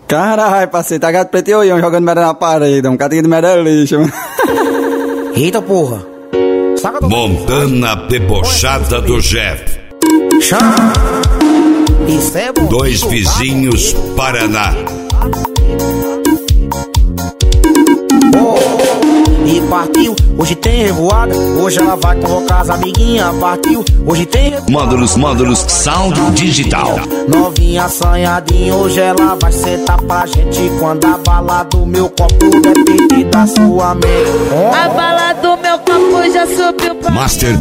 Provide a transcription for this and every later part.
Caralho, parceiro, tá gato preto e olhão jogando merda na parede, um catinho de merda lixo. Eita porra. Montana debochada do Jeff. Chama. Isso é bom. Dois vizinhos, Paraná. E partiu, hoje tem revoada. Hoje ela vai convocar as amiguinhas. Partiu, hoje tem revoada. Módulos Sound Digital. Novinha assanhadinha, hoje ela vai sentar pra gente. Quando a bala do meu copo depende da sua mente. A bala do meu copo já subiu pra Master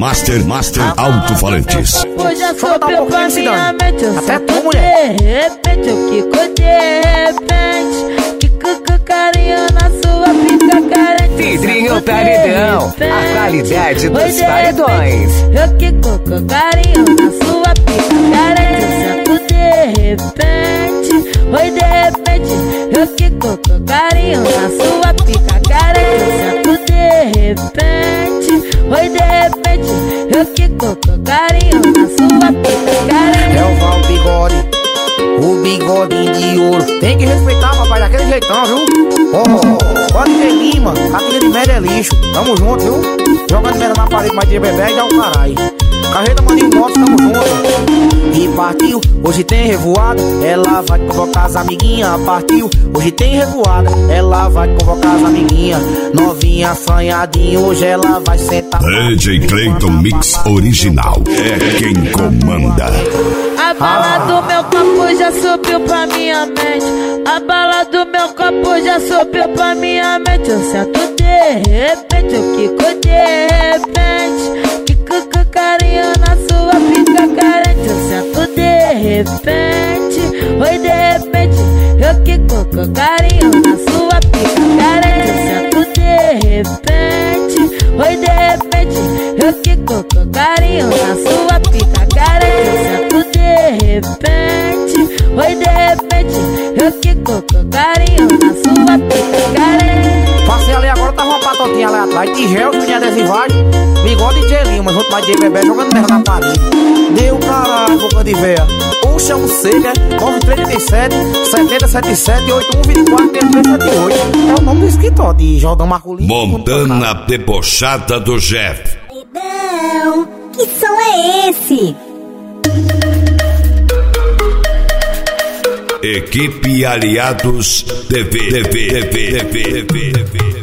Alto-Falantes. Hoje já subiu pra minha mente. Eu até tu, sinto mulher. de repente, eu quico de repente. Quico com carinho na sua pica carente. Vidrinho paredão, a qualidade dos paredões. Eu quico com carinho na sua pica carente. Eu sinto de repente, oi de repente. Eu quico com carinho na sua pica carente. Eu sinto de repente, oi de repente. Eu quico com carinho na sua pica carente. É o Val Bigode, o bigodinho de ouro. Tem que respeitar, papai, daquele jeitão, viu? Pode ter Lima, catinha de merda é lixo. Tamo junto, viu? Jogando merda na parede, mas de bebê e dá um caralho. Carreira, maninho, moto, tamo junto. E partiu, hoje tem revoada. Ela vai convocar as amiguinhas. Partiu, hoje tem revoada. Ela vai convocar as amiguinhas. Novinha assanhadinha, hoje ela vai sentar. DJ Clayton Mix Original. É quem comanda. A bala do meu copo já subiu pra minha mente. A bala do meu copo já subiu pra minha mente. Eu sento de repente, eu quico de repente. Quico com carinho na sua pica carente. Eu sento de repente, oi de repente. Eu quico com carinho na sua pica carente. Eu sento de repente, oi de repente. Eu quico com carinho na sua pica carente. Eu sento de repente, oi de repente. Eu quico com carinho na sua pica carente. Passei ali agora, tava uma patotinha ali atrás. Tigel, unha adesivagem, bigode e gelinho. Mas junto mais de bebê jogando merda na parede. Deu caralho, boca de véia. Ou chama o Sega, 9337 7077 8124 6378. É o nome do escritório de Jordão Marculino. Montana debochada do Jeff. Não, que som é esse? Equipe Aliados TV.